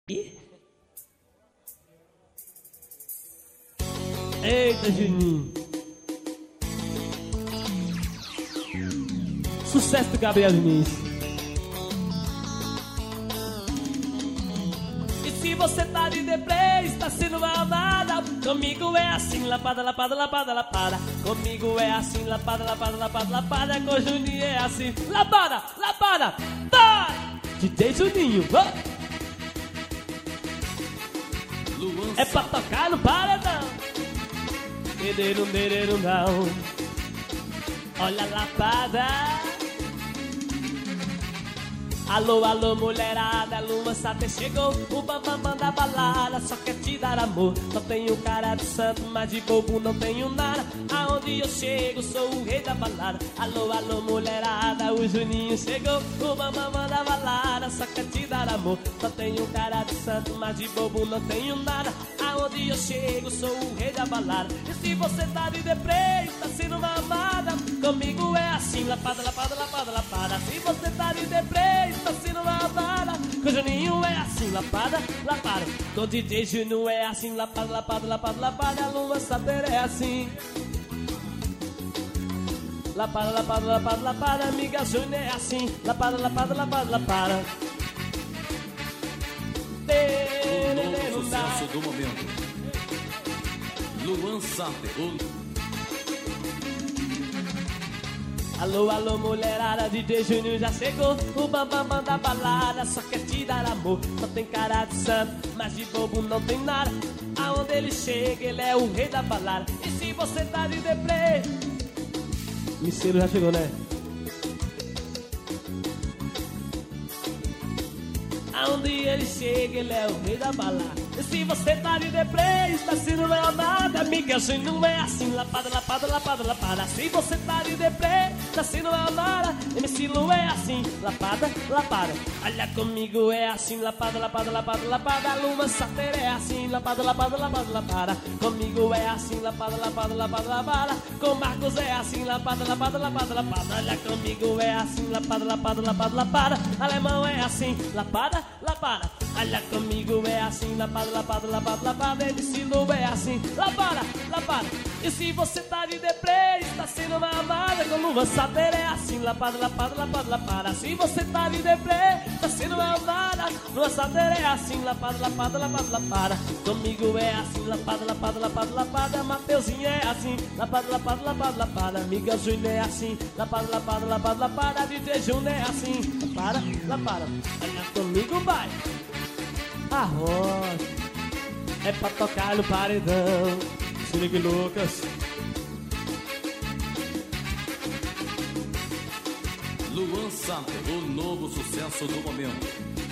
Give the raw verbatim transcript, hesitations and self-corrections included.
Eita, Juninho. Sucesso do Gabriel Diniz. E se você tá de deprê, está sendo mal amada, comigo é assim, lapada, lapada, lapada, lapada. Comigo é assim, lapada, lapada, lapada, lapada. Com o Juninho é assim, lapada, lapada, vai! D J Juninho, oh! É pra tocar no paredão. Dederum, dederum, não. Olha a lapada. Alô, alô, mulherada, Luma Sater chegou. O bambam da balada só quer te dar amor. Só tenho cara de santo, mas de bobo não tenho nada. Aonde eu chego, sou o rei da balada. Alô, alô, mulherada, o Juninho chegou. O bambam da balada só quer te dar amor. Só tenho cara de santo, mas de bobo não tenho nada. Aonde eu chego, sou o rei da balada. E se você tá de deprê, tá sendo uma amada, comigo é assim, lapada, lapada, lapada, lapada. Se você tá de deprê, tá sendo uma amada, com o Juninho é assim, lapada, lapada. Com o D J Juninho é assim, lapada, lapada, lapada, lapada. A Luma Sater é assim, lapada, lapada, lapada, lapada. Amiga Júnior é assim, lapada, lapada, lapada, lapada. O novo sucesso do momento, Luan Sater. Alô, alô, mulherada, D J Juninho já chegou. O bambam da balada só quer te dar amor. Só tem cara de santo, mas de bobo não tem nada. Aonde ele chega, ele é o rei da balada. E se você tá de deprê, Miceiro já chegou, né? Aonde ele chega, ele é o rei da balada. E se você tá de deprê, está sendo mal amada, amiga, não é assim, lapada, lapada, lapada, lapada. Se você tá de deprê, está sendo mal amada, M C Lu é assim, lapada, lapada. Olha comigo é assim, lapada, lapada, lapada, lapada. A Luma Sater é assim, lapada, lapada, lapada, lapada. Comigo é assim, lapada, lapada, lapada, lapada. Com Marcos é assim, lapada, lapada, lapada, lapada. Olha comigo é assim, lapada, lapada, lapada, lapada. Alemão é assim, lapada, lapada. Olha comigo é assim, lapada, lapada, lapada, lapada. M C Lu é assim, lapada, lapada. E se você tá de deprê, está sendo uma amada, com Luma Sater é assim, lapada, lapada, lapada, lapada. Se você tá de deprê, está sendo uma amada, Luma Sater é assim, lapada, lapada, lapada, lapada. Comigo é assim, lapada, lapada, lapada, lapada. Mateuzinho é assim, lapada, lapada, lapada, lapada. Amiga Júnior é assim, lapada, lapada, lapada, lapada. D J Júnior é assim, lapada, lapada. Olha comigo vai. Arroz é pra tocar no paredão. Se ligue, Lucas. Luan Sater, o novo sucesso do momento.